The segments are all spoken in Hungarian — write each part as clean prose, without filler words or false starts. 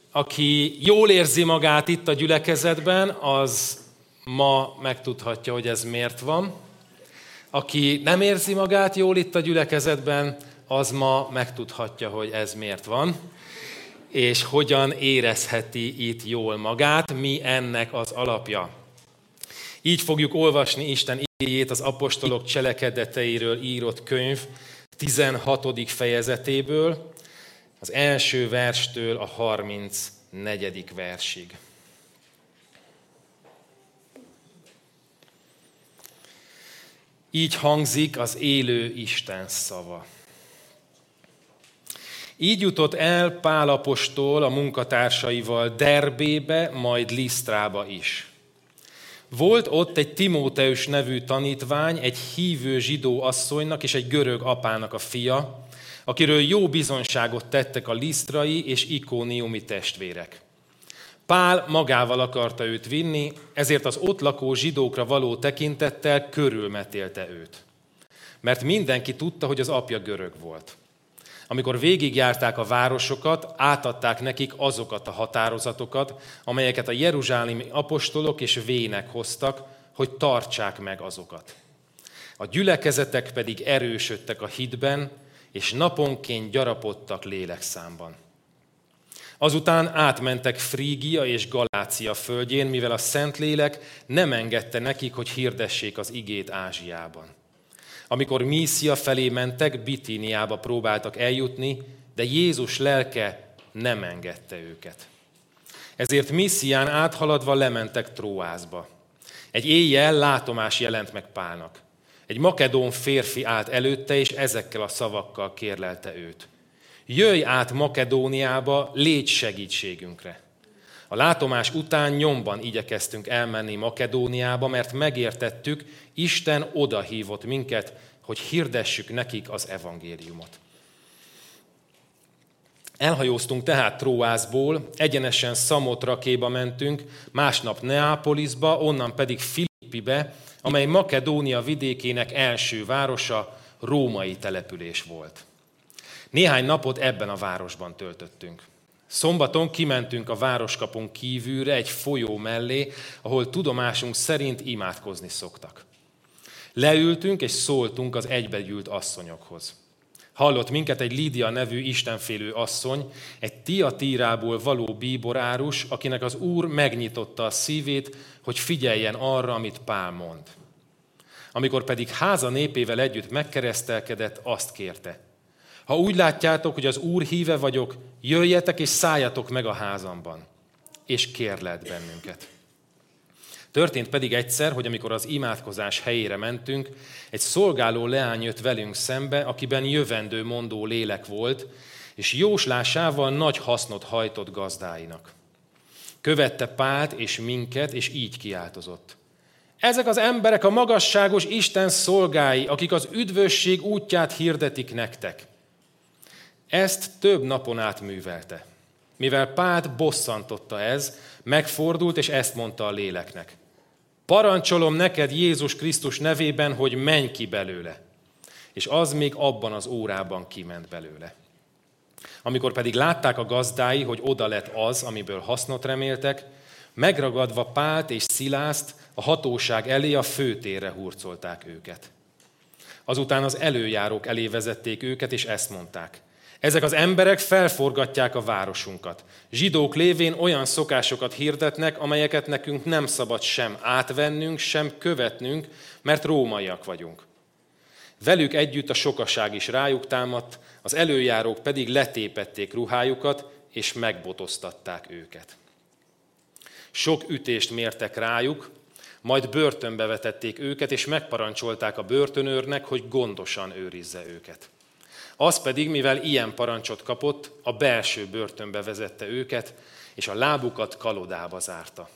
Aki jól érzi magát itt a gyülekezetben, az ma megtudhatja, hogy ez miért van. Aki nem érzi magát jól itt a gyülekezetben, az ma megtudhatja, hogy ez miért van, és hogyan érezheti itt jól magát, mi ennek az alapja. Így fogjuk olvasni Isten igéjét az apostolok cselekedeteiről írott könyv 16. fejezetéből, az első verstől a 34. versig. Így hangzik az élő Isten szava. Így jutott el Pál apostol a munkatársaival Derbébe, majd Lisztrába is. Volt ott egy Timóteus nevű tanítvány, egy hívő zsidó asszonynak és egy görög apának a fia, akiről jó bizonyságot tettek a lisztrai és ikóniumi testvérek. Pál magával akarta őt vinni, ezért az ott lakó zsidókra való tekintettel körülmetélte őt. Mert mindenki tudta, hogy az apja görög volt. Amikor végigjárták a városokat, átadták nekik azokat a határozatokat, amelyeket a jeruzsálemi apostolok és vének hoztak, hogy tartsák meg azokat. A gyülekezetek pedig erősödtek a hitben, és naponként gyarapodtak lélekszámban. Azután átmentek Frígia és Galácia földjén, mivel a Szentlélek nem engedte nekik, hogy hirdessék az igét Ázsiában. Amikor Míszia felé mentek, Bitíniába próbáltak eljutni, de Jézus lelke nem engedte őket. Ezért Míszián áthaladva lementek Tróászba. Egy éjjel látomás jelent meg Pálnak. Egy makedón férfi állt előtte, és ezekkel a szavakkal kérlelte őt. Jöjj át Makedóniába, légy segítségünkre. A látomás után nyomban igyekeztünk elmenni Makedóniába, mert megértettük, Isten odahívott minket, hogy hirdessük nekik az evangéliumot. Elhajóztunk tehát Tróászból, egyenesen Szamotrakéba mentünk, másnap Neápolisba, onnan pedig Filippibe, amely Makedónia vidékének első városa, római település volt. Néhány napot ebben a városban töltöttünk. Szombaton kimentünk a városkapun kívülre egy folyó mellé, ahol tudomásunk szerint imádkozni szoktak. Leültünk és szóltunk az egybegyűlt asszonyokhoz. Hallott minket egy Lídia nevű istenfélő asszony, egy Tiatírából való bíborárus, akinek az Úr megnyitotta a szívét, hogy figyeljen arra, amit Pál mond. Amikor pedig háza népével együtt megkeresztelkedett, azt kérte: ha úgy látjátok, hogy az Úr híve vagyok, jöjjetek és szálljatok meg a házamban. És kérlelt bennünket. Történt pedig egyszer, hogy amikor az imádkozás helyére mentünk, egy szolgáló leány jött velünk szembe, akiben jövendő mondó lélek volt, és jóslásával nagy hasznot hajtott gazdáinak. Követte Pált és minket, és így kiáltozott: ezek az emberek a magasságos Isten szolgái, akik az üdvösség útját hirdetik nektek. Ezt több napon át művelte. Mivel Pált bosszantotta ez, megfordult, és ezt mondta a léleknek: parancsolom neked Jézus Krisztus nevében, hogy menj ki belőle. És az még abban az órában kiment belőle. Amikor pedig látták a gazdái, hogy oda lett az, amiből hasznot reméltek, megragadva Pált és Szilászt a hatóság elé a főtérre hurcolták őket. Azután az előjárók elé vezették őket, és ezt mondták: ezek az emberek felforgatják a városunkat. Zsidók lévén olyan szokásokat hirdetnek, amelyeket nekünk nem szabad sem átvennünk, sem követnünk, mert rómaiak vagyunk. Velük együtt a sokaság is rájuk támadt, az előjárók pedig letépették ruhájukat, és megbotoztatták őket. Sok ütést mértek rájuk, majd börtönbe vetették őket, és megparancsolták a börtönőrnek, hogy gondosan őrizze őket. Az pedig, mivel ilyen parancsot kapott, a belső börtönbe vezette őket, és a lábukat kalodába zárta.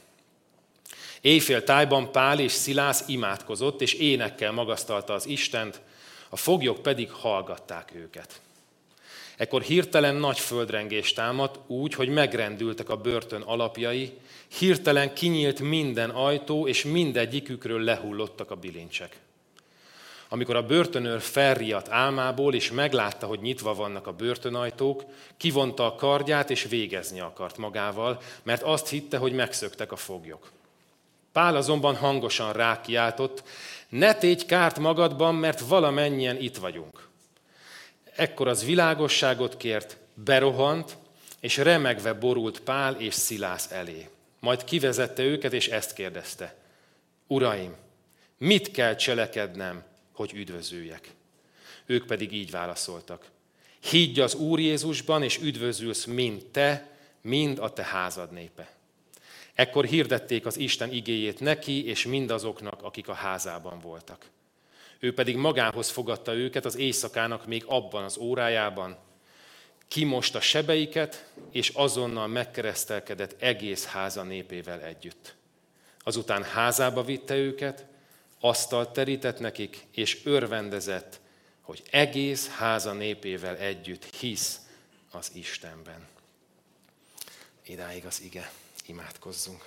Éjféltájban Pál és Szilász imádkozott, és énekkel magasztalta az Istent, a foglyok pedig hallgatták őket. Ekkor hirtelen nagy földrengés támadt, úgy, hogy megrendültek a börtön alapjai, hirtelen kinyílt minden ajtó, és mindegyikükről lehullottak a bilincsek. Amikor a börtönőr felriadt álmából, és meglátta, hogy nyitva vannak a börtönajtók, kivonta a kardját, és végezni akart magával, mert azt hitte, hogy megszöktek a foglyok. Pál azonban hangosan rákiáltott: ne tégy kárt magadban, mert valamennyien itt vagyunk. Ekkor az világosságot kért, berohant, és remegve borult Pál és Szilász elé. Majd kivezette őket, és ezt kérdezte: Uraim, mit kell cselekednem, hogy üdvözüljek? Ők pedig így válaszoltak: higgy az Úr Jézusban, és üdvözülsz mind te, mind a te házad népe. Ekkor hirdették az Isten igéjét neki, és mindazoknak, akik a házában voltak. Ő pedig magához fogadta őket az éjszakának még abban az órájában, kimosta sebeiket, és azonnal megkeresztelkedett egész háza népével együtt. Azután házába vitte őket, asztalt terített nekik, és örvendezett, hogy egész háza népével együtt hisz az Istenben. Idáig az ige. Imádkozzunk.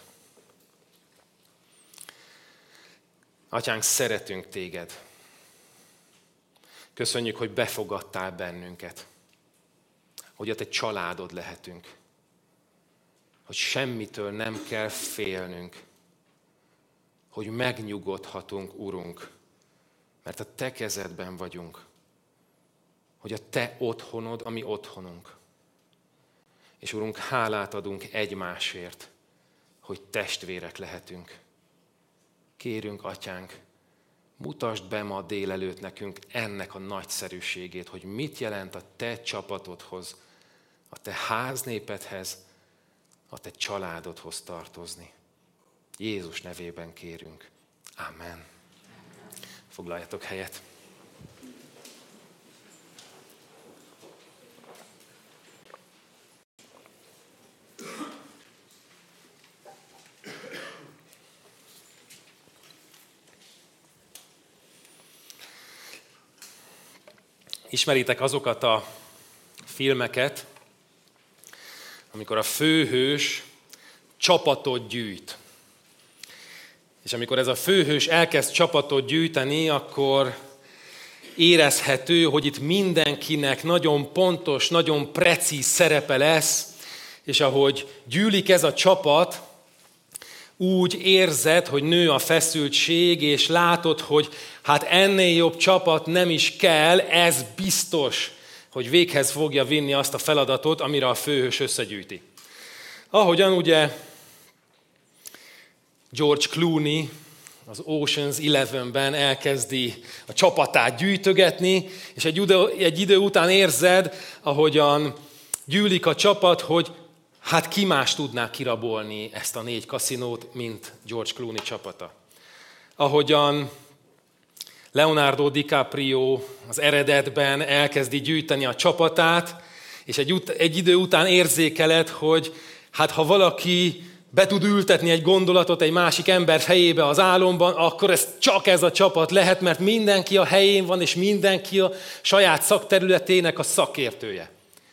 Atyánk, szeretünk téged. Köszönjük, hogy befogadtál bennünket. Hogy a te családod lehetünk. Hogy semmitől nem kell félnünk. Hogy megnyugodhatunk, Urunk, mert a te kezedben vagyunk. Hogy a te otthonod, a mi otthonunk. És Urunk, hálát adunk egymásért, hogy testvérek lehetünk. Kérünk, Atyánk, mutasd be ma délelőtt nekünk ennek a nagyszerűségét, hogy mit jelent a te csapatodhoz, a te háznépedhez, a te családodhoz tartozni. Jézus nevében kérünk. Amen. Foglaljatok helyet. Ismeritek azokat a filmeket, amikor a főhős csapatot gyűjt. És amikor ez a főhős elkezd csapatot gyűjteni, akkor érezhető, hogy itt mindenkinek nagyon pontos, nagyon precíz szerepe lesz, és ahogy gyűlik ez a csapat, úgy érzed, hogy nő a feszültség, és látod, hogy hát ennél jobb csapat nem is kell, ez biztos, hogy véghez fogja vinni azt a feladatot, amire a főhős összegyűjti. Ahogyan ugye George Clooney az Ocean's 11-ben elkezdi a csapatát gyűjtögetni, és egy idő után érzed, ahogyan gyűlik a csapat, hogy hát ki más tudná kirabolni ezt a 4 kaszinót, mint George Clooney csapata. Ahogyan Leonardo DiCaprio az Eredetben elkezdi gyűjteni a csapatát, és egy idő után érzékeled, hogy hát ha valaki be tud ültetni egy gondolatot egy másik ember fejébe az álomban, akkor csak ez a csapat lehet, mert mindenki a helyén van, és mindenki a saját szakterületének a szakértője.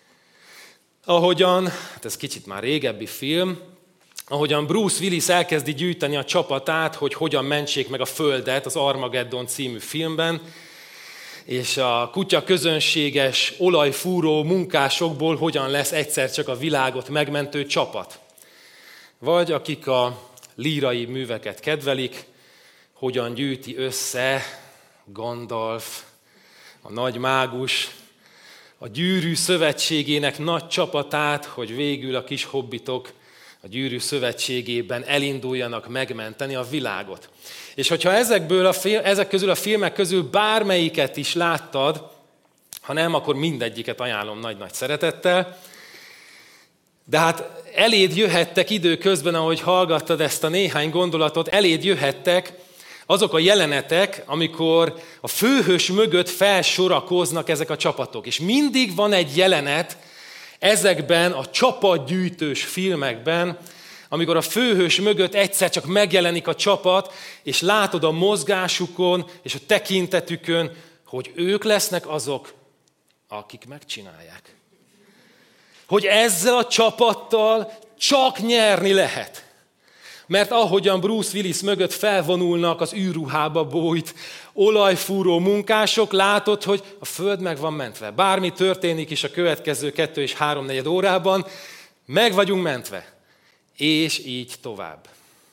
Ahogyan, hát ez kicsit már régebbi film, ahogyan Bruce Willis elkezdi gyűjteni a csapatát, hogy hogyan mentsék meg a Földet az Armageddon című filmben, és a kutya közönséges olajfúró munkásokból hogyan lesz egyszer csak a világot megmentő csapat. Vagy akik a lírai műveket kedvelik, hogyan gyűjti össze Gandalf, a nagy mágus, a Gyűrű Szövetségének nagy csapatát, hogy végül a kis hobbitok a Gyűrű Szövetségében elinduljanak megmenteni a világot. És hogyha ezek közül a filmek közül bármelyiket is láttad, ha nem, akkor mindegyiket ajánlom nagy-nagy szeretettel. De hát eléd jöhettek időközben, ahogy hallgattad ezt a néhány gondolatot, eléd jöhettek azok a jelenetek, amikor a főhős mögött felsorakoznak ezek a csapatok. És mindig van egy jelenet ezekben a csapatgyűjtős filmekben, amikor a főhős mögött egyszer csak megjelenik a csapat, és látod a mozgásukon és a tekintetükön, hogy ők lesznek azok, akik megcsinálják. Hogy ezzel a csapattal csak nyerni lehet. Mert ahogyan Bruce Willis mögött felvonulnak az űrruhába bójt olajfúró munkások, látod, hogy a föld meg van mentve. Bármi történik is a következő 2 és 3/4 órában, meg vagyunk mentve. És így tovább.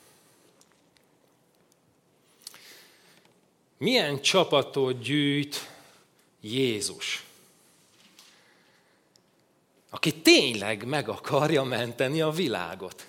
Milyen csapatot gyűjt Jézus, aki tényleg meg akarja menteni a világot?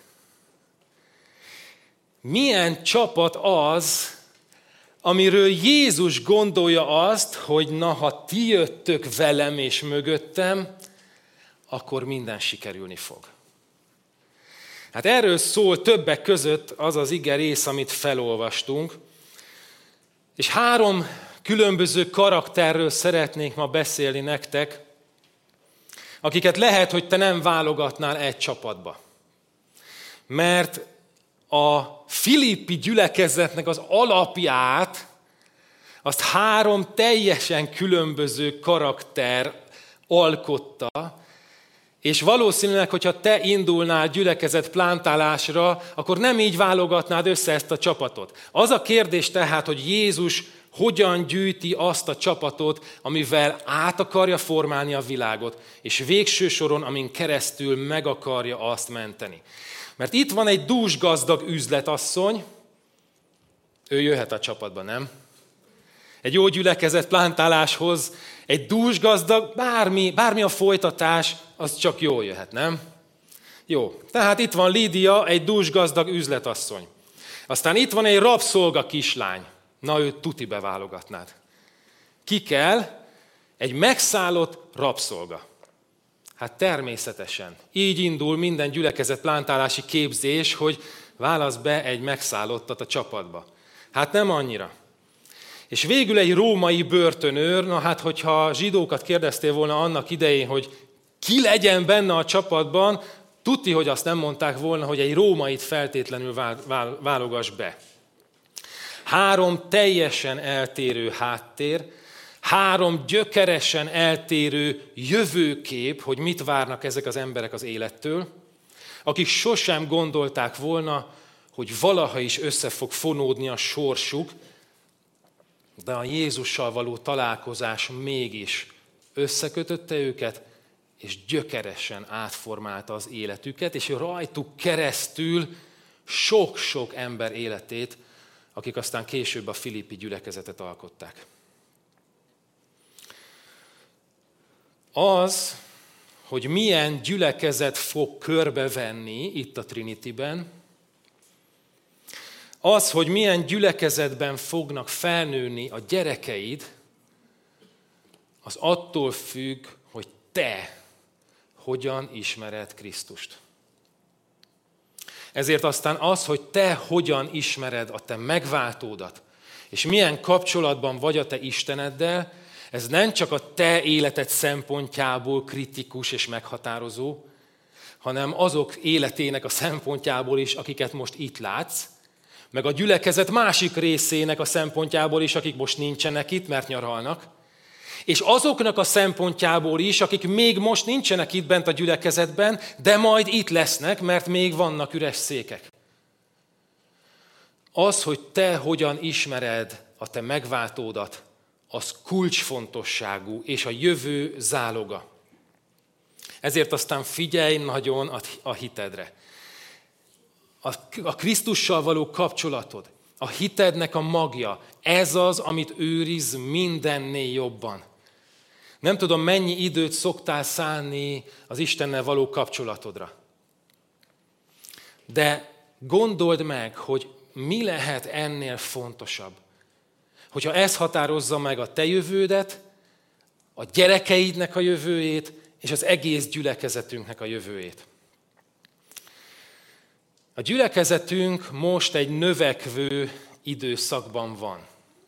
Milyen csapat az, amiről Jézus gondolja azt, hogy na, ha ti jöttök velem és mögöttem, akkor minden sikerülni fog. Hát erről szól többek között az az ige rész, amit felolvastunk, és 3 különböző karakterről szeretnék ma beszélni nektek, akiket lehet, hogy te nem válogatnál egy csapatba. Mert a filippi gyülekezetnek az alapját, azt 3 teljesen különböző karakter alkotta, és valószínűleg, hogyha te indulnál gyülekezet plántálásra, akkor nem így válogatnád össze ezt a csapatot. Az a kérdés tehát, hogy Jézus hogyan gyűjti azt a csapatot, amivel át akarja formálni a világot, és végső soron, amin keresztül meg akarja azt menteni. Mert itt van egy dúsgazdag üzletasszony, ő jöhet a csapatba, nem? Egy jó gyülekezet plántáláshoz egy dúsgazdag, bármi a folytatás, az csak jól jöhet, nem? Jó, tehát itt van Lídia, egy dúsgazdag üzletasszony. Aztán itt van egy rabszolga kislány. Na, őt tuti beválogatnád. Ki kell? Egy megszállott rabszolga. Hát természetesen. Így indul minden gyülekezet plántálási képzés, hogy válasz be egy megszállottat a csapatba. Hát nem annyira. És végül egy római börtönőr, na hát, hogyha zsidókat kérdeztél volna annak idején, hogy ki legyen benne a csapatban, tuti, hogy azt nem mondták volna, hogy egy rómait feltétlenül válogass be. 3 teljesen eltérő háttér, 3 gyökeresen eltérő jövőkép, hogy mit várnak ezek az emberek az élettől, akik sosem gondolták volna, hogy valaha is össze fog fonódni a sorsuk, de a Jézussal való találkozás mégis összekötötte őket, és gyökeresen átformálta az életüket, és rajtuk keresztül sok-sok ember életét, akik aztán később a filippi gyülekezetet alkották. Az, hogy milyen gyülekezet fog körbevenni itt a Trinityben, az, hogy milyen gyülekezetben fognak felnőni a gyerekeid, az attól függ, hogy te hogyan ismered Krisztust. Ezért aztán az, hogy te hogyan ismered a te megváltódat, és milyen kapcsolatban vagy a te Isteneddel, ez nem csak a te életed szempontjából kritikus és meghatározó, hanem azok életének a szempontjából is, akiket most itt látsz, meg a gyülekezet másik részének a szempontjából is, akik most nincsenek itt, mert nyaralnak, és azoknak a szempontjából is, akik még most nincsenek itt bent a gyülekezetben, de majd itt lesznek, mert még vannak üres székek. Az, hogy te hogyan ismered a te megváltódat, az kulcsfontosságú és a jövő záloga. Ezért aztán figyelj nagyon a hitedre. A Krisztussal való kapcsolatod, a hitednek a magja, ez az, amit őriz mindennél jobban. Nem tudom, mennyi időt szoktál szánni az Istennel való kapcsolatodra. De gondold meg, hogy mi lehet ennél fontosabb. Hogyha ez határozza meg a te jövődet, a gyerekeidnek a jövőjét, és az egész gyülekezetünknek a jövőjét. A gyülekezetünk most egy növekvő időszakban van.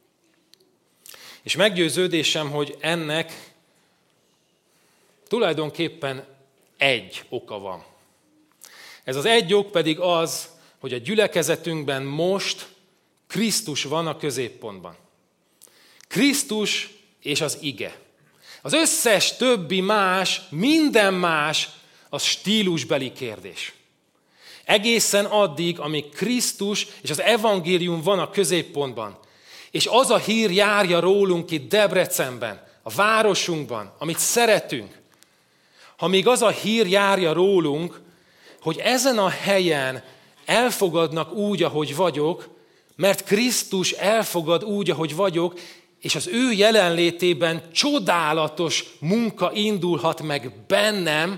És meggyőződésem, hogy ennek tulajdonképpen egy oka van. Ez az egy ok pedig az, hogy a gyülekezetünkben most Krisztus van a középpontban. Krisztus és az ige. Az összes többi más, minden más, az stílusbeli kérdés. Egészen addig, amíg Krisztus és az evangélium van a középpontban. És az a hír járja rólunk itt Debrecenben, a városunkban, amit szeretünk. Ha még az a hír járja rólunk, hogy ezen a helyen elfogadnak úgy, ahogy vagyok, mert Krisztus elfogad úgy, ahogy vagyok, és az ő jelenlétében csodálatos munka indulhat meg bennem,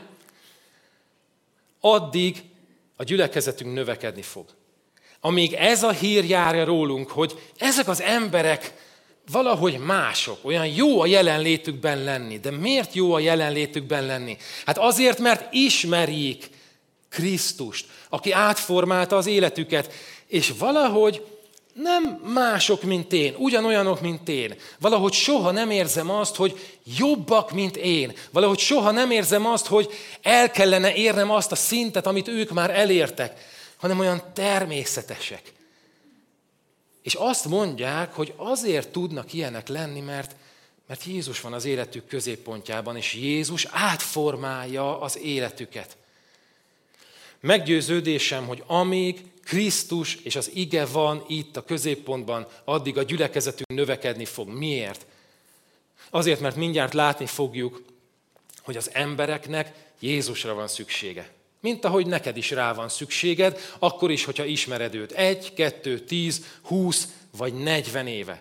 addig a gyülekezetünk növekedni fog. Amíg ez a hír járja rólunk, hogy ezek az emberek valahogy mások, olyan jó a jelenlétükben lenni. De miért jó a jelenlétükben lenni? Hát azért, mert ismerik Krisztust, aki átformálta az életüket, és valahogy nem mások, mint én, ugyanolyanok, mint én. Valahogy soha nem érzem azt, hogy jobbak, mint én. Valahogy soha nem érzem azt, hogy el kellene érnem azt a szintet, amit ők már elértek, hanem olyan természetesek. És azt mondják, hogy azért tudnak ilyenek lenni, mert Jézus van az életük középpontjában, és Jézus átformálja az életüket. Meggyőződésem, hogy amíg Krisztus és az ige van itt a középpontban, addig a gyülekezetünk növekedni fog. Miért? Azért, mert mindjárt látni fogjuk, hogy az embereknek Jézusra van szüksége. Mint ahogy neked is rá van szükséged, akkor is, hogyha ismered őt 1, 2, 10, 20 vagy 40 éve.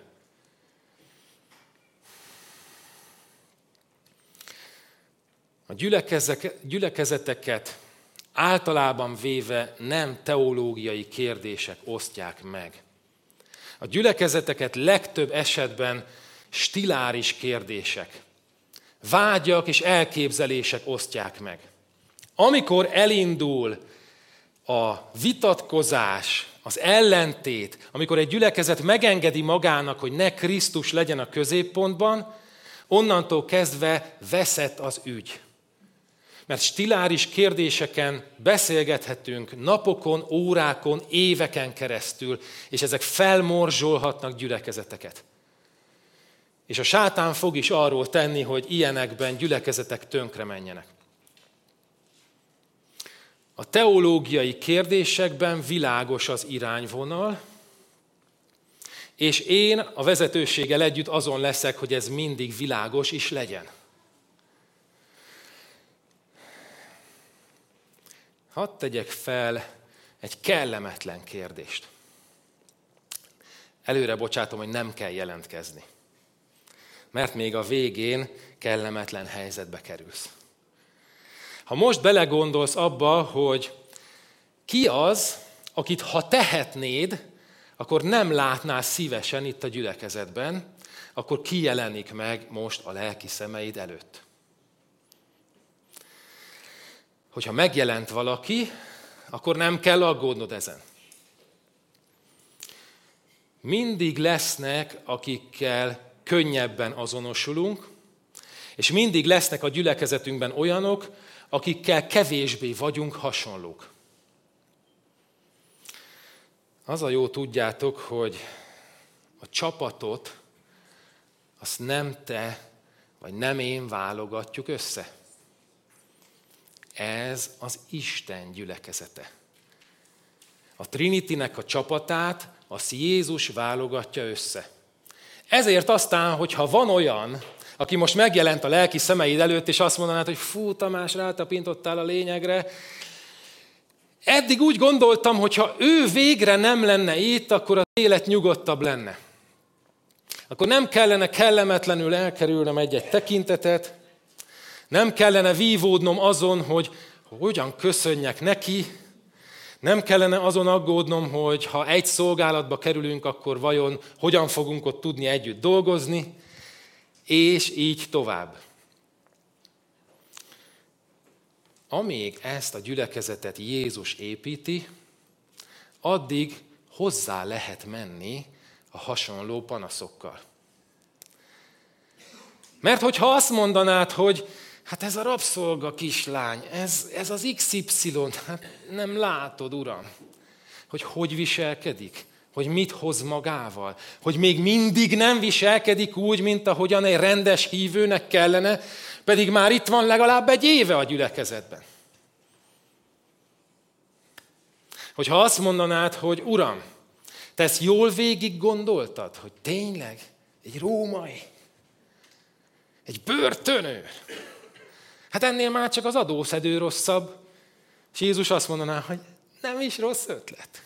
A gyülekezeteket általában véve nem teológiai kérdések osztják meg. A gyülekezeteket legtöbb esetben stiláris kérdések, vágyak és elképzelések osztják meg. Amikor elindul a vitatkozás, az ellentét, amikor egy gyülekezet megengedi magának, hogy ne Krisztus legyen a középpontban, onnantól kezdve veszett az ügy. Mert stiláris kérdéseken beszélgethetünk napokon, órákon, éveken keresztül, és ezek felmorzsolhatnak gyülekezeteket. És a sátán fog is arról tenni, hogy ilyenekben gyülekezetek tönkre menjenek. A teológiai kérdésekben világos az irányvonal, és én a vezetőséggel együtt azon leszek, hogy ez mindig világos is legyen. Hadd tegyek fel egy kellemetlen kérdést. Előre bocsátom, hogy nem kell jelentkezni, mert még a végén kellemetlen helyzetbe kerülsz. Ha most belegondolsz abba, hogy ki az, akit ha tehetnéd, akkor nem látnál szívesen itt a gyülekezetben, akkor ki jelenik meg most a lelki szemeid előtt? Hogyha megjelent valaki, akkor nem kell aggódnod ezen. Mindig lesznek, akikkel könnyebben azonosulunk, és mindig lesznek a gyülekezetünkben olyanok, akikkel kevésbé vagyunk hasonlók. Az a jó, tudjátok, hogy a csapatot azt nem te, vagy nem én válogatjuk össze. Ez az Isten gyülekezete. A Trinitynek a csapatát azt Jézus válogatja össze. Ezért aztán, hogyha van olyan, aki most megjelent a lelki szemeid előtt, és azt mondanád, hogy fú, Tamás, rátapintottál a lényegre. Eddig úgy gondoltam, hogy ha ő végre nem lenne itt, akkor az élet nyugodtabb lenne. Akkor nem kellene kellemetlenül elkerülnem egy-egy tekintetet, nem kellene vívódnom azon, hogy hogyan köszönjek neki, nem kellene azon aggódnom, hogy ha egy szolgálatba kerülünk, akkor vajon hogyan fogunk ott tudni együtt dolgozni, és így tovább. Amíg ezt a gyülekezetet Jézus építi, addig hozzá lehet menni a hasonló panaszokkal. Mert hogyha azt mondanád, hogy hát ez a rabszolga kislány, ez az XY, hát nem látod, Uram, hogy viselkedik, hogy mit hoz magával, hogy még mindig nem viselkedik úgy, mint ahogyan egy rendes hívőnek kellene, pedig már itt van legalább egy éve a gyülekezetben. Hogyha azt mondanád, hogy Uram, te ezt jól végig gondoltad, hogy tényleg egy római, egy börtönőr, hát ennél már csak az adószedő rosszabb. És Jézus azt mondaná, hogy nem is rossz ötlet.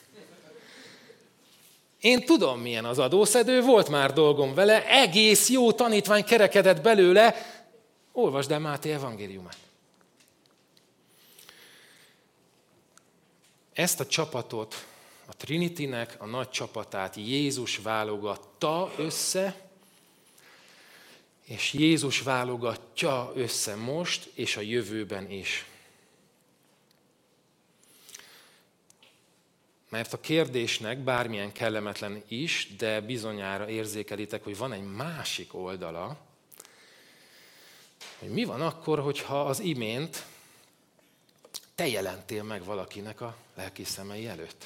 Én tudom, milyen az adószedő, volt már dolgom vele, egész jó tanítvány kerekedett belőle. Olvasd el Máté evangéliumát. Ezt a csapatot, a Trinitynek a nagy csapatát Jézus válogatta össze, és Jézus válogatja össze most és a jövőben is. Mert a kérdésnek bármilyen kellemetlen is, de bizonyára érzékelitek, hogy van egy másik oldala, hogy mi van akkor, hogyha az imént te jelentél meg valakinek a lelki szemei előtt.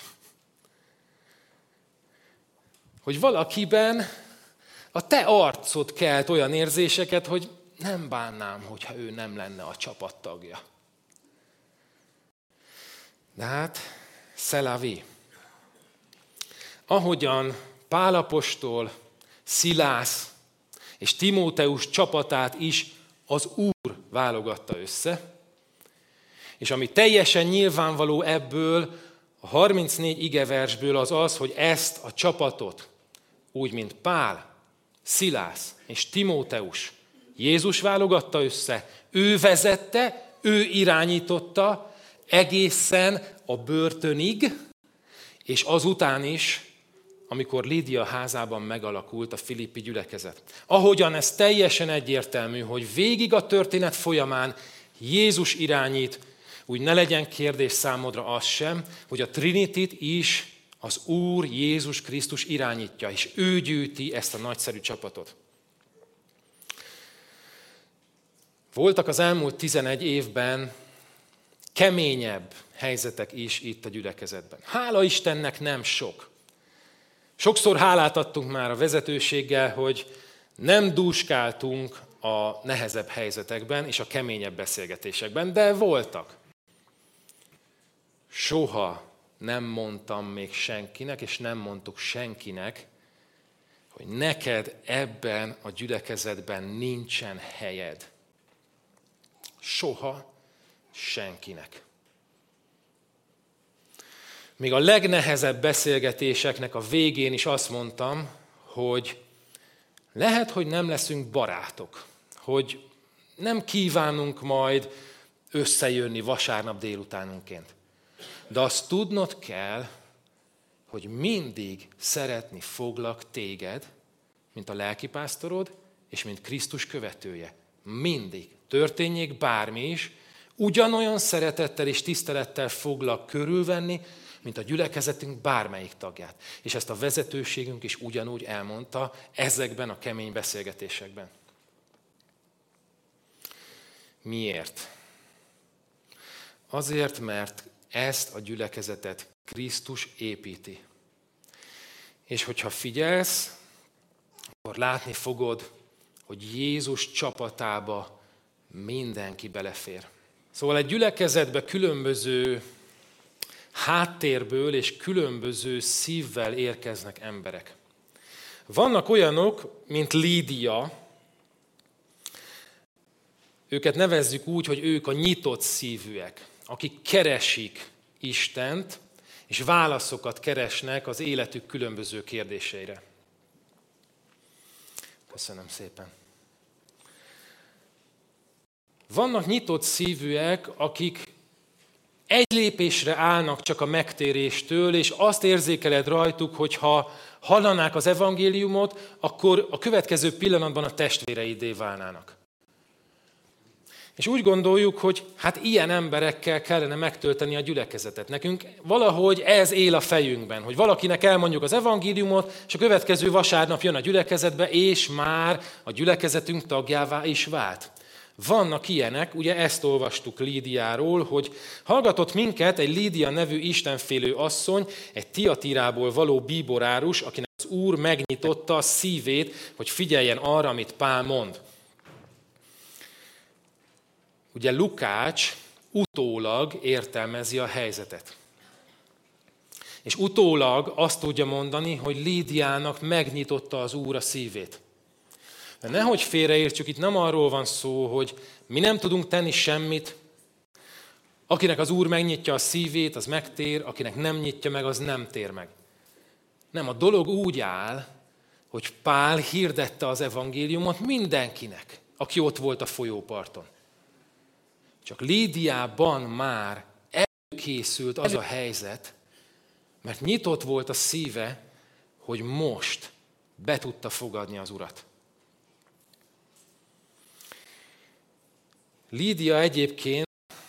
Hogy valakiben a te arcod kelt olyan érzéseket, hogy nem bánnám, hogyha ő nem lenne a csapattagja. De hát, c'est la vie. Ahogyan Pál apostol, Szilász és Timóteus csapatát is az Úr válogatta össze, és ami teljesen nyilvánvaló ebből, a 34 igeversből az az, hogy ezt a csapatot, úgy mint Pál, Szilász és Timóteus, Jézus válogatta össze, ő vezette, ő irányította egészen a börtönig, és azután is, amikor Lídia házában megalakult a filippi gyülekezet. Ahogyan ez teljesen egyértelmű, hogy végig a történet folyamán Jézus irányít, úgy ne legyen kérdés számodra az sem, hogy a Trinityt is az Úr Jézus Krisztus irányítja, és ő gyűjti ezt a nagyszerű csapatot. Voltak az elmúlt 11 évben keményebb helyzetek is itt a gyülekezetben. Hála Istennek nem sok. Sokszor hálát adtunk már a vezetőséggel, hogy nem dúskáltunk a nehezebb helyzetekben és a keményebb beszélgetésekben, de voltak. Soha nem mondtam még senkinek, és nem mondtuk senkinek, hogy neked ebben a gyülekezetben nincsen helyed. Soha senkinek. Még a legnehezebb beszélgetéseknek a végén is azt mondtam, hogy lehet, hogy nem leszünk barátok, hogy nem kívánunk majd összejönni vasárnap délutánunként. De azt tudnod kell, hogy mindig szeretni foglak téged, mint a lelkipásztorod, és mint Krisztus követője. Mindig. Történjék bármi is, ugyanolyan szeretettel és tisztelettel foglak körülvenni, mint a gyülekezetünk bármelyik tagját. És ezt a vezetőségünk is ugyanúgy elmondta ezekben a kemény beszélgetésekben. Miért? Azért, mert ezt a gyülekezetet Krisztus építi. És hogyha figyelsz, akkor látni fogod, hogy Jézus csapatába mindenki belefér. Szóval egy gyülekezetbe különböző háttérből és különböző szívvel érkeznek emberek. Vannak olyanok, mint Lídia, őket nevezzük úgy, hogy ők a nyitott szívűek, akik keresik Istent, és válaszokat keresnek az életük különböző kérdéseire. Köszönöm szépen. Vannak nyitott szívűek, akik egy lépésre állnak csak a megtéréstől, és azt érzékeled rajtuk, hogy ha hallanák az evangéliumot, akkor a következő pillanatban a testvéreidé válnának. És úgy gondoljuk, hogy hát ilyen emberekkel kellene megtölteni a gyülekezetet. Nekünk valahogy ez él a fejünkben, hogy valakinek elmondjuk az evangéliumot, és a következő vasárnap jön a gyülekezetbe, és már a gyülekezetünk tagjává is vált. Vannak ilyenek, ugye ezt olvastuk Lídiáról, hogy hallgatott minket egy Lídia nevű istenfélő asszony, egy Tiatirából való bíborárus, akinek az Úr megnyitotta a szívét, hogy figyeljen arra, amit Pál mond. Ugye Lukács utólag értelmezi a helyzetet. És utólag azt tudja mondani, hogy Lídiának megnyitotta az Úr a szívét. De nehogy félreértsük, itt nem arról van szó, hogy mi nem tudunk tenni semmit, akinek az Úr megnyitja a szívét, az megtér, akinek nem nyitja meg, az nem tér meg. Nem, a dolog úgy áll, hogy Pál hirdette az evangéliumot mindenkinek, aki ott volt a folyóparton. Csak Lídiában már előkészült az a helyzet, mert nyitott volt a szíve, hogy most be tudta fogadni az Urat. Lídia egyébként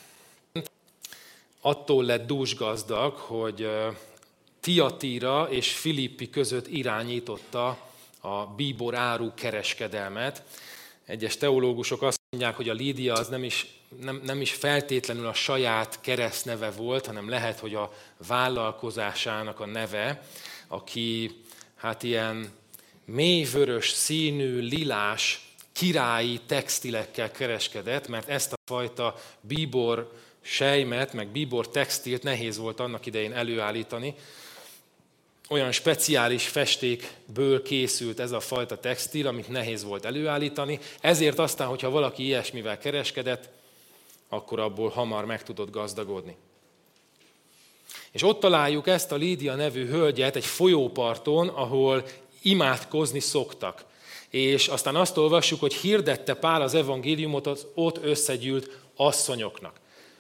attól lett dúsgazdag, hogy Tiatira és Filippi között irányította a bíbor áru kereskedelmet. Egyes teológusok azt mondják, hogy a Lídia az nem is feltétlenül a saját keresztneve volt, hanem lehet, hogy a vállalkozásának a neve, aki hát ilyen mélyvörös színű, lilás, királyi textilekkel kereskedett, mert ezt a fajta bíbor sejmet, meg bíbor textilt nehéz volt annak idején előállítani. Olyan speciális festékből készült ez a fajta textil, amit nehéz volt előállítani. Ezért aztán, hogyha valaki ilyesmivel kereskedett, akkor abból hamar meg tudott gazdagodni. És ott találjuk ezt a Lídia nevű hölgyet egy folyóparton, ahol imádkozni szoktak. És aztán azt olvassuk, hogy hirdette Pál az evangéliumot az ott összegyűlt asszonyoknak.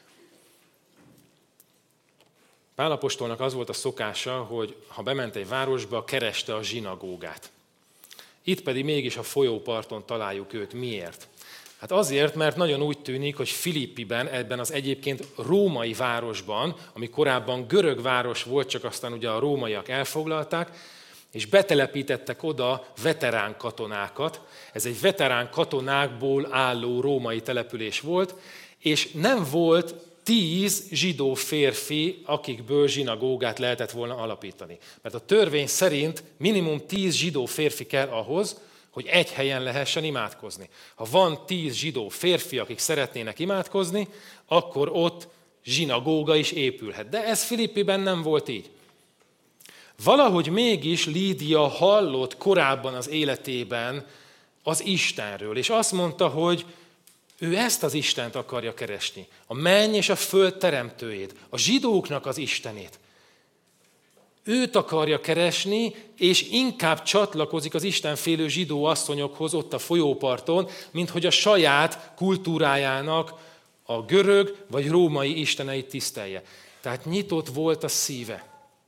Pál apostolnak az volt a szokása, hogy ha bement egy városba, kereste a zsinagógát. Itt pedig mégis a folyóparton találjuk őt. Miért? Hát azért, mert nagyon úgy tűnik, hogy Filippiben, ebben az egyébként római városban, ami korábban görög város volt, csak aztán ugye a rómaiak elfoglalták, és betelepítettek oda veterán katonákat. Ez egy veterán katonákból álló római település volt, és nem volt 10 zsidó férfi, akikből zsinagógát lehetett volna alapítani. Mert a törvény szerint minimum 10 zsidó férfi kell ahhoz, hogy egy helyen lehessen imádkozni. Ha van 10 zsidó férfi, akik szeretnének imádkozni, akkor ott zsinagóga is épülhet. De ez Filippiben nem volt így. Valahogy mégis Lídia hallott korábban az életében az Istenről, és azt mondta, hogy ő ezt az Istent akarja keresni, a menny és a föld teremtőjét, a zsidóknak az Istenét. Őt akarja keresni, és inkább csatlakozik az istenfélő zsidó asszonyokhoz ott a folyóparton, mint hogy a saját kultúrájának a görög vagy római isteneit tisztelje. Tehát nyitott volt a szíve.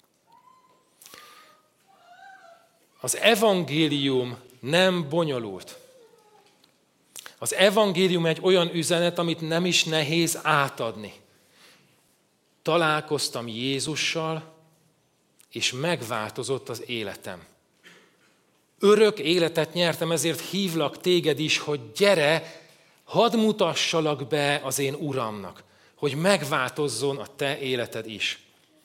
Az evangélium nem bonyolult. Az evangélium egy olyan üzenet, amit nem is nehéz átadni. Találkoztam Jézussal, és megváltozott az életem. Örök életet nyertem, ezért hívlak téged is, hogy gyere, hadd mutassalak be az én Uramnak, hogy megváltozzon a te életed is.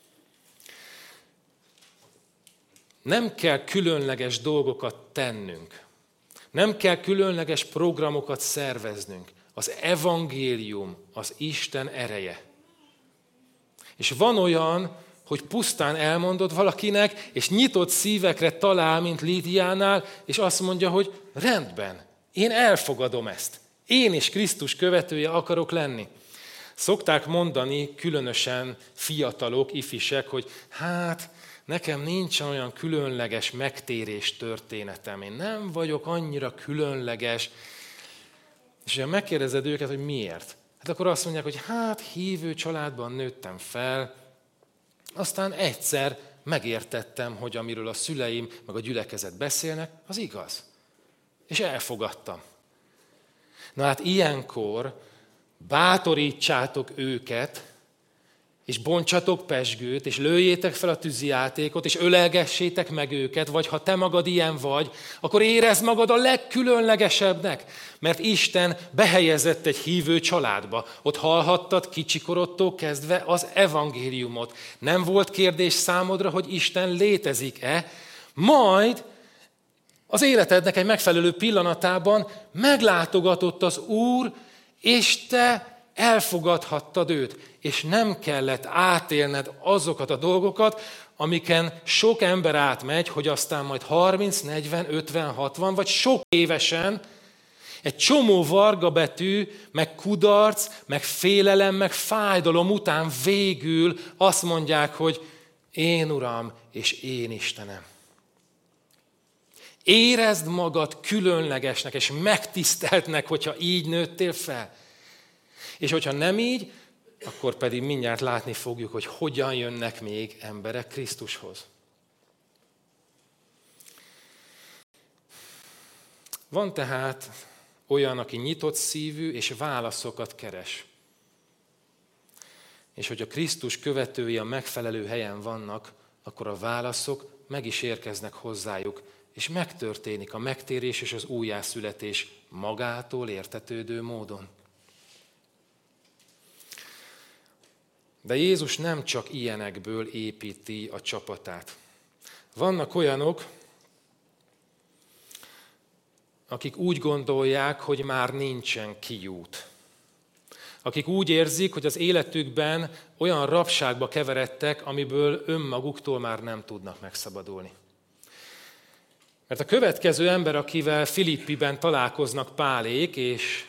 Nem kell különleges dolgokat tennünk. Nem kell különleges programokat szerveznünk. Az evangélium az Isten ereje. És van olyan, hogy pusztán elmondod valakinek, és nyitott szívekre talál, mint Lídiánál, és azt mondja, hogy rendben, én elfogadom ezt. Én is Krisztus követője akarok lenni. Szokták mondani, különösen fiatalok, ifisek, hogy hát nekem nincs olyan különleges megtérés történetem. Én nem vagyok annyira különleges. És ugye megkérdezed őket, hogy miért? Hát akkor azt mondják, hogy hát hívő családban nőttem fel, aztán egyszer megértettem, hogy amiről a szüleim meg a gyülekezet beszélnek, az igaz. És elfogadtam. Na hát ilyenkor bátorítsátok őket, és bontsatok pezsgőt, és lőjétek fel a tűzijátékot, és ölelgessétek meg őket, vagy ha te magad ilyen vagy, akkor érezd magad a legkülönlegesebbnek, mert Isten behelyezett egy hívő családba. Ott hallhattad kicsikorodtól kezdve az evangéliumot. Nem volt kérdés számodra, hogy Isten létezik-e, majd az életednek egy megfelelő pillanatában meglátogatott az Úr, és te Elfogadhattad őt, és nem kellett átélned azokat a dolgokat, amiken sok ember átmegy, hogy aztán majd 30, 40, 50, 60 vagy sok évesen egy csomó varga betű, meg kudarc, meg félelem, meg fájdalom után végül azt mondják, hogy én Uram, és én Istenem. Érezd magad különlegesnek és megtiszteltnek, hogyha így nőttél fel. És hogyha nem így, akkor pedig mindjárt látni fogjuk, hogy hogyan jönnek még emberek Krisztushoz. Van tehát olyan, aki nyitott szívű és válaszokat keres. És hogyha Krisztus követői a megfelelő helyen vannak, akkor a válaszok meg is érkeznek hozzájuk, és megtörténik a megtérés és az újjászületés magától értetődő módon. De Jézus nem csak ilyenekből építi a csapatát. Vannak olyanok, akik úgy gondolják, hogy már nincsen kiút. Akik úgy érzik, hogy az életükben olyan rabságba keveredtek, amiből önmaguktól már nem tudnak megszabadulni. Mert a következő ember, akivel Filippiben találkoznak Pálék, és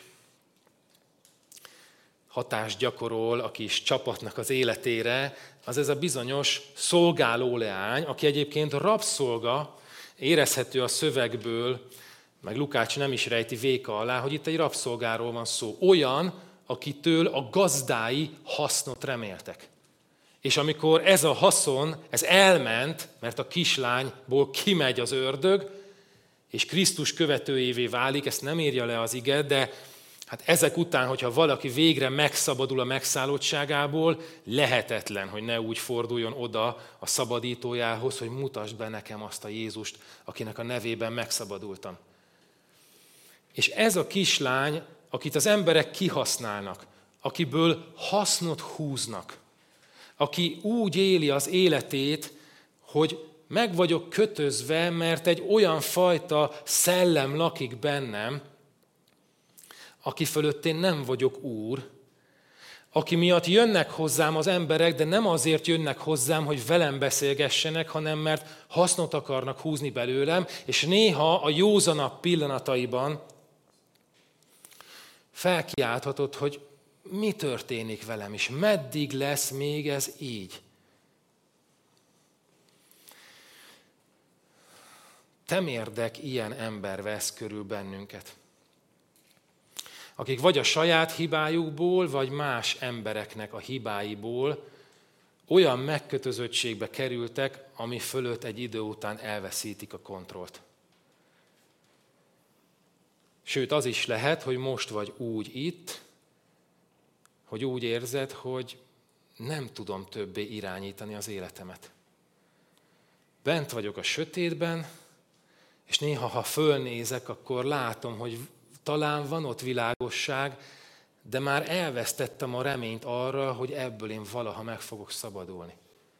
hatást gyakorol a kis csapatnak az életére, az ez a bizonyos szolgálóleány, aki egyébként rabszolga, érezhető a szövegből, meg Lukács nem is rejti véka alá, hogy itt egy rabszolgáról van szó. Olyan, akitől a gazdái hasznot reméltek. És amikor ez a haszon, ez elment, mert a kislányból kimegy az ördög, és Krisztus követőjévé válik, ezt nem írja le az ige, de hát ezek után, hogyha valaki végre megszabadul a megszállottságából, lehetetlen, hogy ne úgy forduljon oda a szabadítójához, hogy mutasd be nekem azt a Jézust, akinek a nevében megszabadultam. És ez a kislány, akit az emberek kihasználnak, akiből hasznot húznak, aki úgy éli az életét, hogy meg vagyok kötözve, mert egy olyan fajta szellem lakik bennem, aki fölött én nem vagyok úr, aki miatt jönnek hozzám az emberek, de nem azért jönnek hozzám, hogy velem beszélgessenek, hanem mert hasznot akarnak húzni belőlem, és néha a józanabb pillanataiban felkiálthatod, hogy mi történik velem, és meddig lesz még ez így. Temérdek ilyen ember vesz körül bennünket, akik vagy a saját hibájukból, vagy más embereknek a hibáiból olyan megkötözöttségbe kerültek, ami fölött egy idő után elveszítik a kontrollt. Sőt, az is lehet, hogy most vagy úgy itt, hogy úgy érzed, hogy nem tudom többé irányítani az életemet. Bent vagyok a sötétben, és néha, ha fölnézek, akkor látom, hogy talán van ott világosság, de már elvesztettem a reményt arra, hogy ebből én valaha meg fogok szabadulni.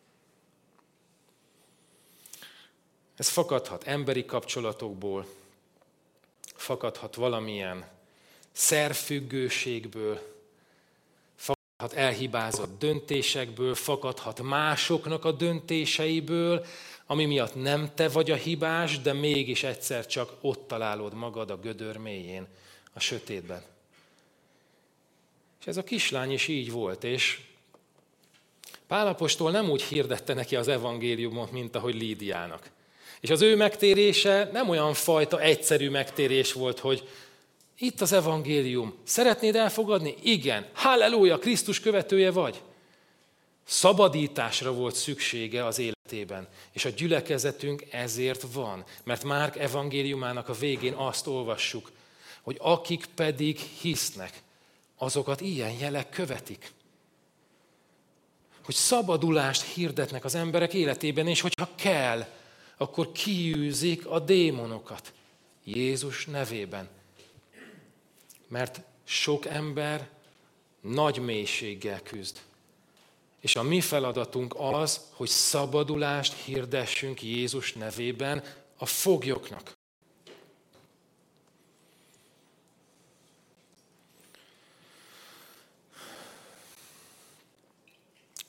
Ez fakadhat emberi kapcsolatokból, fakadhat valamilyen szerfüggőségből, fakadhat elhibázott döntésekből, fakadhat másoknak a döntéseiből, ami miatt nem te vagy a hibás, de mégis egyszer csak ott találod magad a gödör mélyén, a sötétben. És ez a kislány is így volt, és Pál apostol nem úgy hirdette neki az evangéliumot, mint ahogy Lídiának. És az ő megtérése nem olyan fajta egyszerű megtérés volt, hogy itt az evangélium, szeretnéd elfogadni? Igen. Halleluja, Krisztus követője vagy. Szabadításra volt szüksége az életében, és a gyülekezetünk ezért van. Mert Márk evangéliumának a végén azt olvassuk, hogy akik pedig hisznek, azokat ilyen jelek követik. Hogy szabadulást hirdetnek az emberek életében, és hogyha kell, akkor kiűzik a démonokat Jézus nevében. Mert sok ember nagy mélységgel küzd. És a mi feladatunk az, hogy szabadulást hirdessünk Jézus nevében a foglyoknak.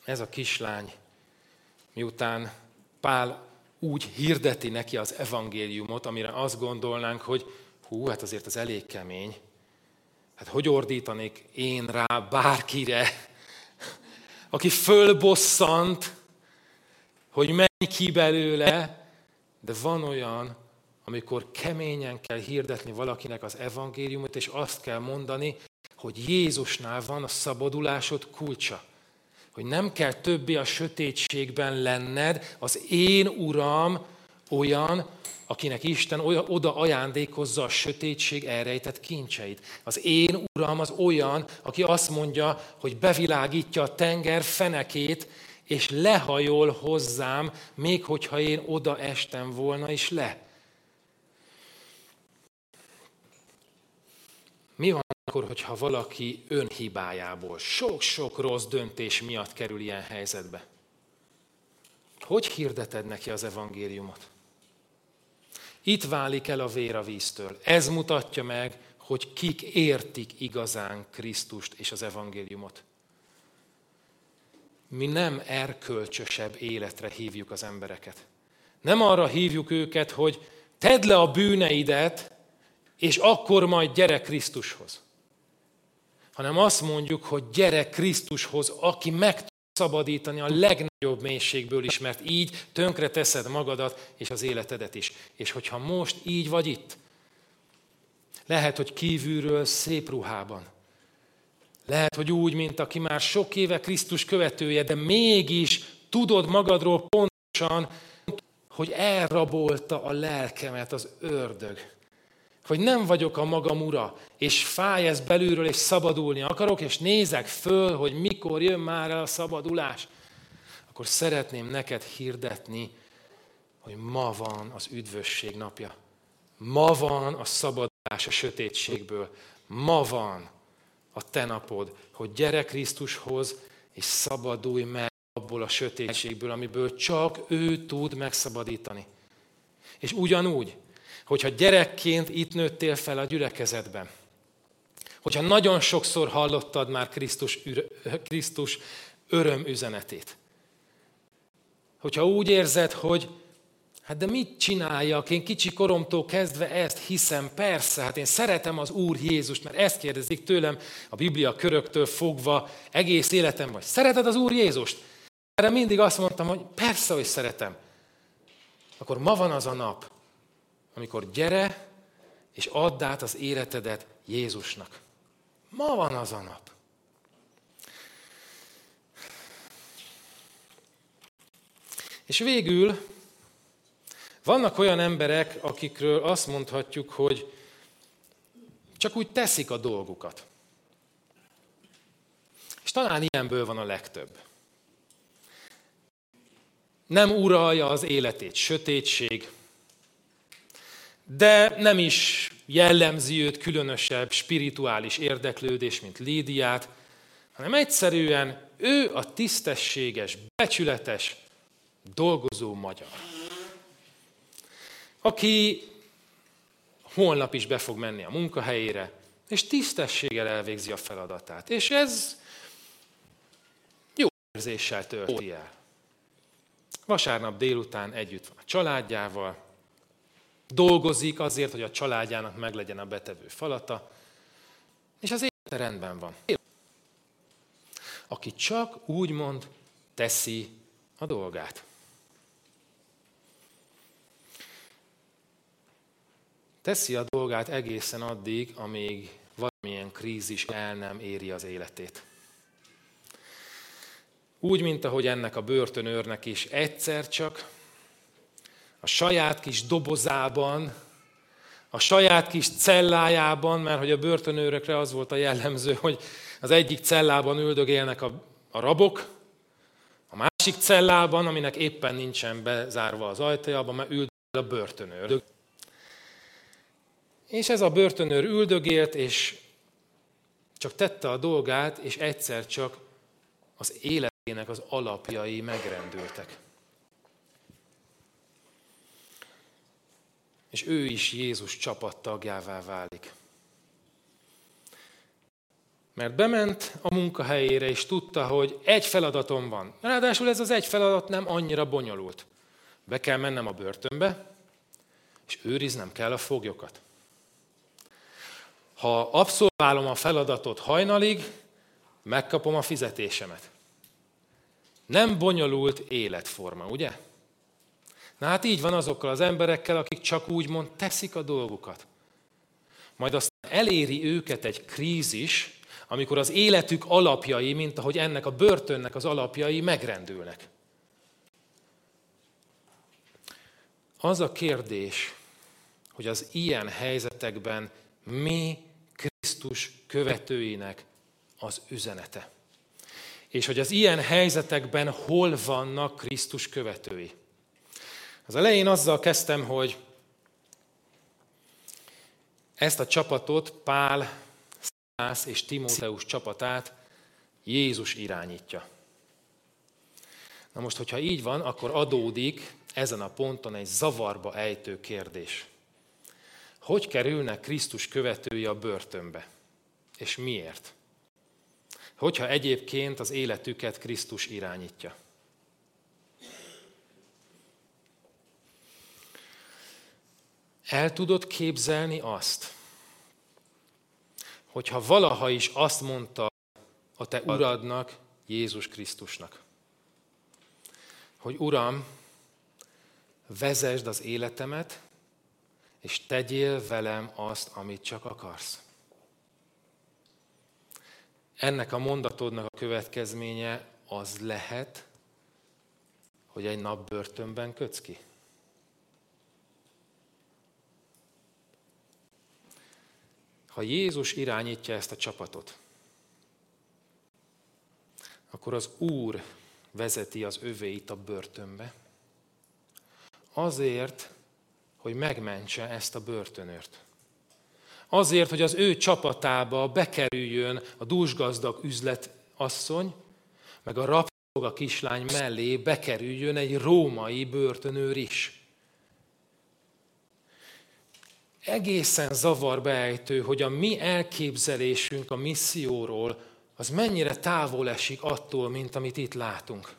ez a kislány, miután Pál úgy hirdeti neki az evangéliumot, amire azt gondolnánk, hogy hát azért az elég kemény. Hát hogy ordítanék én rá bárkire, aki fölbosszant, hogy menj ki belőle, de van olyan, amikor keményen kell hirdetni valakinek az evangéliumot, és azt kell mondani, hogy Jézusnál van a szabadulásod kulcsa. Hogy nem kell többé a sötétségben lenned, az én Uram olyan, akinek Isten oda ajándékozza a sötétség elrejtett kincseit. Az én Uram az olyan, aki azt mondja, hogy bevilágítja a tenger fenekét, és lehajol hozzám, még hogyha én oda estem volna is le. Mi van akkor, hogyha valaki önhibájából, sok-sok rossz döntés miatt kerül ilyen helyzetbe? Hogy hirdeted neki az evangéliumot? Itt válik el a vér a víztől. Ez mutatja meg, hogy kik értik igazán Krisztust és az evangéliumot. Mi nem erkölcsösebb életre hívjuk az embereket. Nem arra hívjuk őket, hogy tedd le a bűneidet, és akkor majd gyere Krisztushoz. Hanem azt mondjuk, hogy gyere Krisztushoz, aki meg tud szabadítani a legnagyobb mélységből is, mert így tönkre teszed magadat és az életedet is. És hogyha most így vagy itt, lehet, hogy kívülről szép ruhában, lehet, hogy úgy, mint aki már sok éve Krisztus követője, de mégis tudod magadról pontosan, hogy elrabolta a lelkemet az ördög. Hogy nem vagyok a magam ura, és fáj ez belülről, és szabadulni akarok, és nézek föl, hogy mikor jön már el a szabadulás. Akkor szeretném neked hirdetni, hogy ma van az üdvösség napja. Ma van a szabadulás a sötétségből. Ma van a te napod, hogy gyere Krisztushoz, és szabadulj meg abból a sötétségből, amiből csak ő tud megszabadítani. És ugyanúgy, hogyha gyerekként itt nőttél fel a gyülekezetben, hogyha nagyon sokszor hallottad már Krisztus örömüzenetét, hogyha úgy érzed, hogy hát de mit csináljak, én kicsi koromtól kezdve ezt hiszem, persze, hát én szeretem az Úr Jézust, mert ezt kérdezik tőlem a Biblia köröktől fogva egész életemben, hogy szereted az Úr Jézust? Erre mindig azt mondtam, hogy persze, hogy szeretem. Akkor ma van az a nap, amikor gyere, és add át az életedet Jézusnak. Ma van az a nap. És végül vannak olyan emberek, akikről azt mondhatjuk, hogy csak úgy teszik a dolgukat. És talán ilyenből van a legtöbb. Nem uralja az életét sötétség, de nem is jellemzi őt különösebb spirituális érdeklődés, mint Lídiát, hanem egyszerűen ő a tisztességes, becsületes, dolgozó magyar, aki holnap is be fog menni a munkahelyére, és tisztességgel elvégzi a feladatát. És ez jó érzéssel tölti el. Vasárnap délután együtt van a családjával, dolgozik azért, hogy a családjának meglegyen a betevő falata, és az élete rendben van. Aki csak úgymond teszi a dolgát. Teszi a dolgát egészen addig, amíg valamilyen krízis el nem éri az életét. Úgy, mint ahogy ennek a börtönőrnek is egyszer csak a saját kis dobozában, a saját kis cellájában, mert hogy a börtönőrökre az volt a jellemző, hogy az egyik cellában üldögélnek a rabok, a másik cellában, aminek éppen nincsen bezárva az ajtaja, abban már üldögél a börtönőr. És ez a börtönőr üldögélt, és csak tette a dolgát, és egyszer csak az életének az alapjai megrendültek. És ő is Jézus csapattagjává válik. Mert bement a munkahelyére, és tudta, hogy egy feladatom van. Ráadásul ez az egy feladat nem annyira bonyolult. Be kell mennem a börtönbe, és őriznem kell a foglyokat. Ha abszolválom a feladatot hajnalig, megkapom a fizetésemet. Nem bonyolult életforma, ugye? Na hát így van azokkal az emberekkel, akik csak úgymond teszik a dolgukat. Majd aztán eléri őket egy krízis, amikor az életük alapjai, mint ahogy ennek a börtönnek az alapjai megrendülnek. Az a kérdés, hogy az ilyen helyzetekben mi Krisztus követőinek az üzenete. És hogy az ilyen helyzetekben hol vannak Krisztus követői. Az elején azzal kezdtem, hogy ezt a csapatot, Pál, Szilász és Timóteus csapatát Jézus irányítja. Na most, hogyha így van, akkor adódik ezen a ponton egy zavarba ejtő kérdés. Hogy kerülnek Krisztus követői a börtönbe? És miért? Hogyha egyébként az életüket Krisztus irányítja. El tudod képzelni azt, hogyha valaha is azt mondta a te Uradnak, Jézus Krisztusnak, hogy Uram, vezesd az életemet, és tegyél velem azt, amit csak akarsz. Ennek a mondatodnak a következménye az lehet, hogy egy nap börtönben kötsz ki. Ha Jézus irányítja ezt a csapatot, akkor az Úr vezeti az övéit a börtönbe, azért, hogy megmentse ezt a börtönőrt. Azért, hogy az ő csapatába bekerüljön a dúsgazdag üzletasszony, meg a rabszolga kislány mellé bekerüljön egy római börtönőr is. Egészen zavarba ejtő, hogy a mi elképzelésünk a misszióról az mennyire távol esik attól, mint amit itt látunk.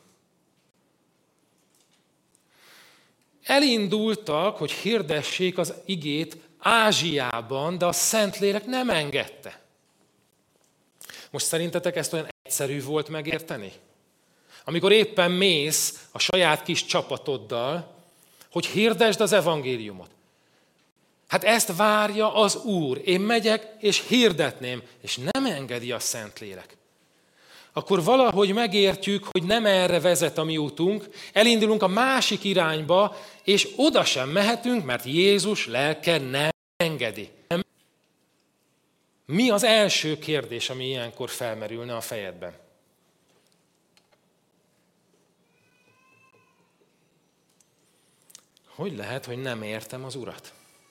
Elindultak, hogy hirdessék az igét Ázsiában, de a Szentlélek nem engedte. Most szerintetek ezt olyan egyszerű volt megérteni? Amikor éppen mész a saját kis csapatoddal, hogy hirdesd az evangéliumot. Hát ezt várja az Úr. Én megyek és hirdetném, és nem engedi a Szentlélek. Akkor valahogy megértjük, hogy nem erre vezet a mi útunk, elindulunk a másik irányba, és oda sem mehetünk, mert Jézus lelke nem engedi. Mi az első kérdés, ami ilyenkor felmerülne a fejedben? Hogy lehet, hogy nem értem az Urat?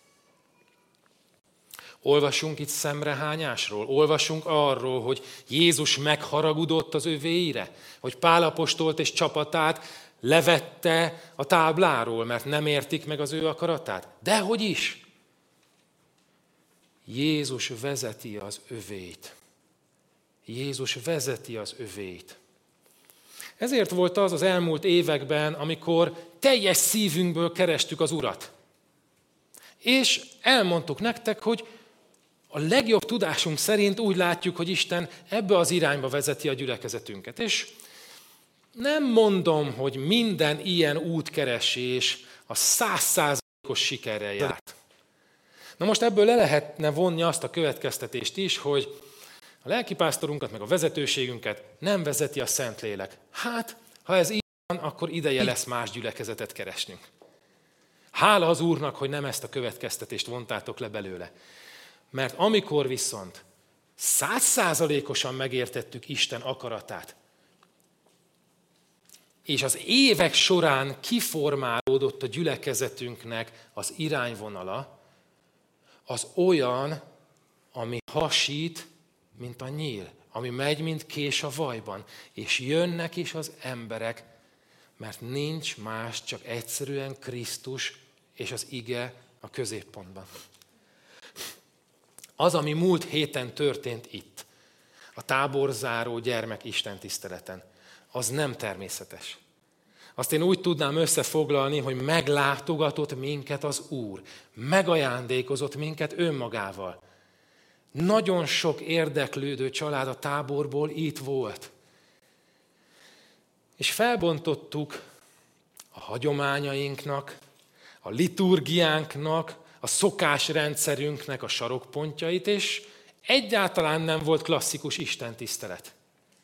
Olvasunk itt szemrehányásról, olvasunk arról, hogy Jézus megharagudott az övéire, hogy Pál apostolt és csapatát levette a tábláról, mert nem értik meg az ő akaratát. Dehogy is! Jézus vezeti az övét. Jézus vezeti az övét. Ezért volt az elmúlt években, amikor teljes szívünkből kerestük az Urat. És elmondtuk nektek, hogy a legjobb tudásunk szerint úgy látjuk, hogy Isten ebbe az irányba vezeti a gyülekezetünket. És nem mondom, hogy minden ilyen útkeresés a 100%-os sikerrel járt. Na most ebből le lehetne vonni azt a következtetést is, hogy a lelkipásztorunkat, meg a vezetőségünket nem vezeti a Szentlélek. Hát, ha ez így van, akkor ideje lesz más gyülekezetet keresnünk. Hála az Úrnak, hogy nem ezt a következtetést vontátok le belőle. Mert amikor viszont 100%-osan megértettük Isten akaratát, és az évek során kiformálódott a gyülekezetünknek az irányvonala, az olyan, ami hasít, mint a nyíl, ami megy, mint kés a vajban, és jönnek is az emberek, mert nincs más, csak egyszerűen Krisztus és az ige a középpontban. Az, ami múlt héten történt itt, a táborzáró gyermek istentiszteleten. Az nem természetes. Azt én úgy tudnám összefoglalni, hogy meglátogatott minket az Úr. Megajándékozott minket önmagával. Nagyon sok érdeklődő család a táborból itt volt. És felbontottuk a hagyományainknak, a liturgiánknak, a szokásrendszerünknek a sarokpontjait, és egyáltalán nem volt klasszikus istentisztelet.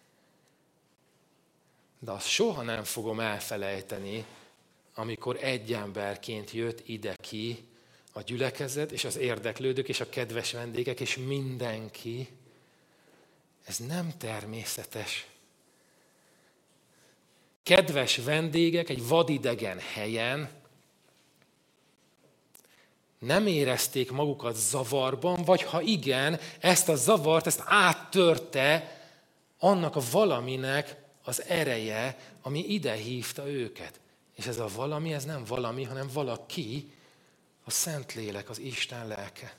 De azt soha nem fogom elfelejteni, amikor egy emberként jött ide ki a gyülekezet, és az érdeklődők, és a kedves vendégek, és mindenki. Ez nem természetes. Kedves vendégek egy vadidegen helyen nem érezték magukat zavarban, vagy ha igen, ezt a zavart, ezt áttörte annak a valaminek az ereje, ami ide hívta őket. És ez a valami, ez nem valami, hanem valaki, a Szentlélek, az Isten lelke.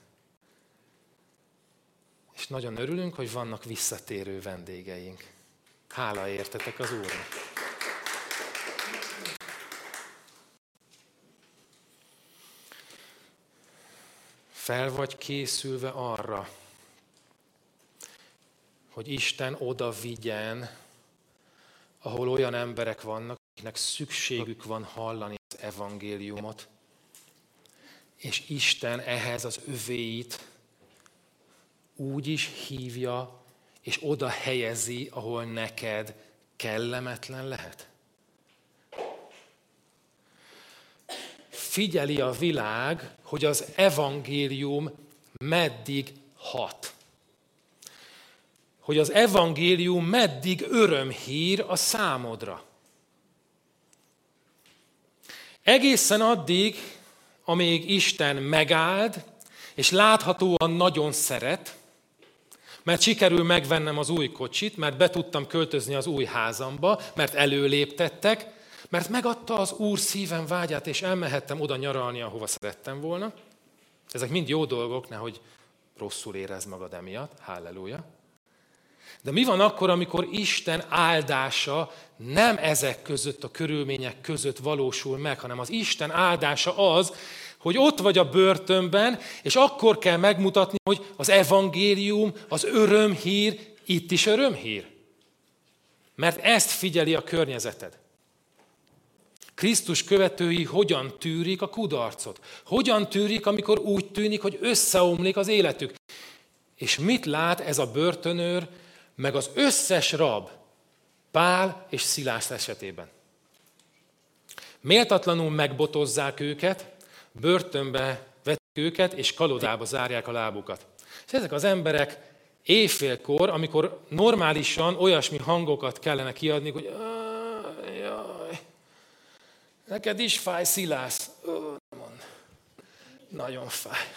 És nagyon örülünk, hogy vannak visszatérő vendégeink. Hála értetek az Úrnak. Fel vagy készülve arra, hogy Isten oda vigyen, ahol olyan emberek vannak, akiknek szükségük van hallani az evangéliumot, és Isten ehhez az övéit úgy is hívja, és oda helyezi, ahol neked kellemetlen lehet. Figyeli a világ, hogy az evangélium meddig hat. Hogy az evangélium meddig örömhír a számodra. Egészen addig, amíg Isten megáld, és láthatóan nagyon szeret, mert sikerül megvennem az új kocsit, mert be tudtam költözni az új házamba, mert előléptettek, mert megadta az Úr szívem vágyát, és elmehettem oda nyaralni, ahova szerettem volna. Ezek mind jó dolgok, nehogy rosszul érezd magad emiatt. Halleluja. De mi van akkor, amikor Isten áldása nem ezek között, a körülmények között valósul meg, hanem az Isten áldása az, hogy ott vagy a börtönben, és akkor kell megmutatni, hogy az evangélium, az örömhír, itt is örömhír. Mert ezt figyeli a környezeted. Krisztus követői hogyan tűrik a kudarcot? Hogyan tűrik, amikor úgy tűnik, hogy összeomlik az életük? És mit lát ez a börtönőr, meg az összes rab, Pál és Szilász esetében? Méltatlanul megbotozzák őket, börtönbe vetik őket, és kalodába zárják a lábukat. És ezek az emberek éjfélkor, amikor normálisan olyasmi hangokat kellene kiadni, hogy jaj, neked is fáj, Szilász. Nagyon fáj.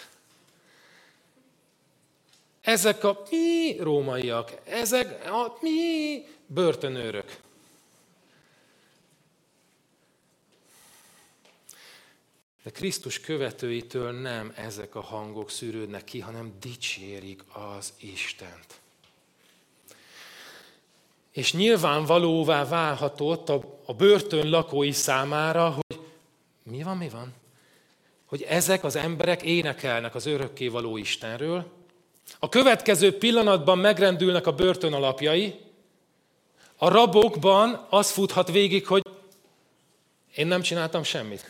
Ezek a mi rómaiak, ezek a mi börtönőrök. De Krisztus követőitől nem ezek a hangok szűrődnek ki, hanem dicsérik az Istent. És nyilvánvalóvá válhatott a börtön lakói számára, hogy mi van? Hogy ezek az emberek énekelnek az örökkévaló Istenről, a következő pillanatban megrendülnek a börtön alapjai, a rabokban az futhat végig, hogy én nem csináltam semmit.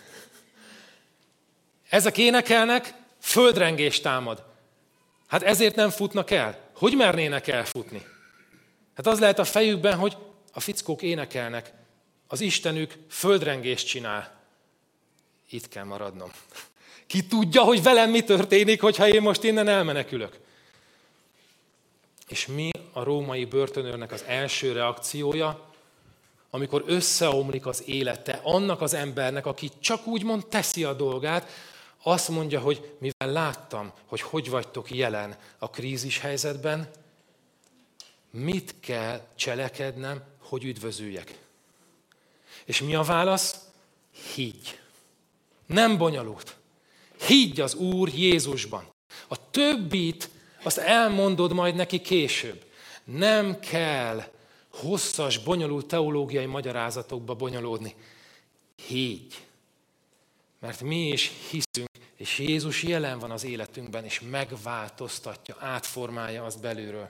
Ezek énekelnek, földrengés támad. Hát ezért nem futnak el. Hogy mernének elfutni? Hát az lehet a fejükben, hogy a fickók énekelnek, az Istenük földrengést csinál. Itt kell maradnom. Ki tudja, hogy velem mi történik, hogyha én most innen elmenekülök? És mi a római börtönőrnek az első reakciója, amikor összeomlik az élete annak az embernek, aki csak úgymond teszi a dolgát, azt mondja, hogy mivel láttam, hogy vagytok jelen a krízis helyzetben, mit kell cselekednem, hogy üdvözüljek? És mi a válasz? Higgy. Nem bonyolult. Higgy az Úr Jézusban. A többit azt elmondod majd neki később. Nem kell hosszas, bonyolult teológiai magyarázatokba bonyolódni. Higgy! Mert mi is hiszünk, és Jézus jelen van az életünkben, és megváltoztatja, átformálja azt belülről.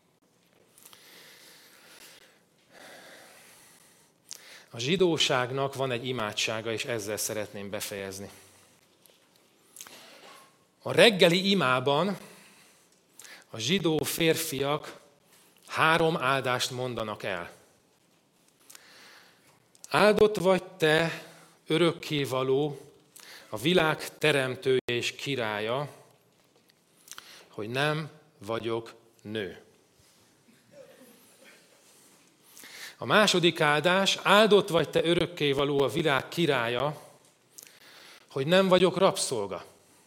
A zsidóságnak van egy imádsága, és ezzel szeretném befejezni. A reggeli imában a zsidó férfiak 3 áldást mondanak el. Áldott vagy te, örökkévaló, a világ teremtője és királya, hogy nem vagyok nő. A második áldás, áldott vagy te örökkévaló, a világ királya, hogy nem vagyok rabszolga.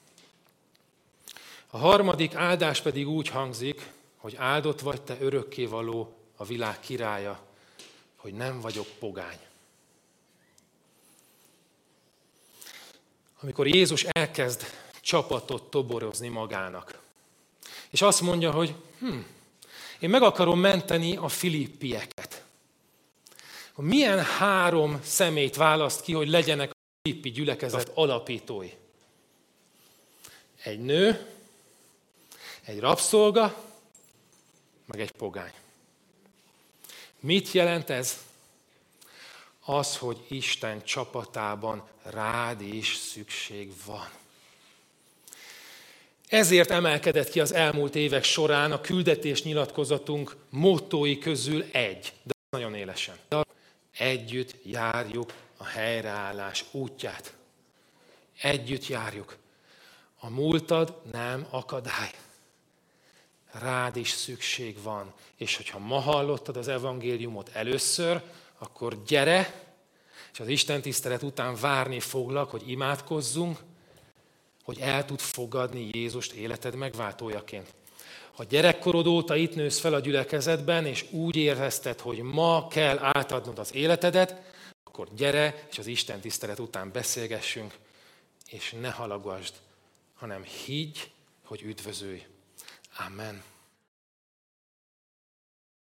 A harmadik áldás pedig úgy hangzik, hogy áldott vagy te örökkévaló, a világ királya, hogy nem vagyok pogány. Amikor Jézus elkezd csapatot toborozni magának, és azt mondja, hogy én meg akarom menteni a filippieket. Milyen 3 személyt választ ki, hogy legyenek a filippi gyülekezet alapítói? Egy nő, egy rabszolga, meg egy pogány. Mit jelent ez? Az, hogy Isten csapatában rád is szükség van. Ezért emelkedett ki az elmúlt évek során a küldetésnyilatkozatunk mottói közül egy, de nagyon élesen. Együtt járjuk a helyreállás útját. Együtt járjuk. A múltad nem akadály. Rád is szükség van. És hogyha ma hallottad az evangéliumot először, akkor gyere, és az Isten tisztelet után várni foglak, hogy imádkozzunk, hogy el tud fogadni Jézust életed megváltójaként. Ha gyerekkorod óta itt nősz fel a gyülekezetben, és úgy érezted, hogy ma kell átadnod az életedet, akkor gyere, és az Isten tisztelet után beszélgessünk, és ne halagasd, hanem higgy, hogy üdvözülj. Amen.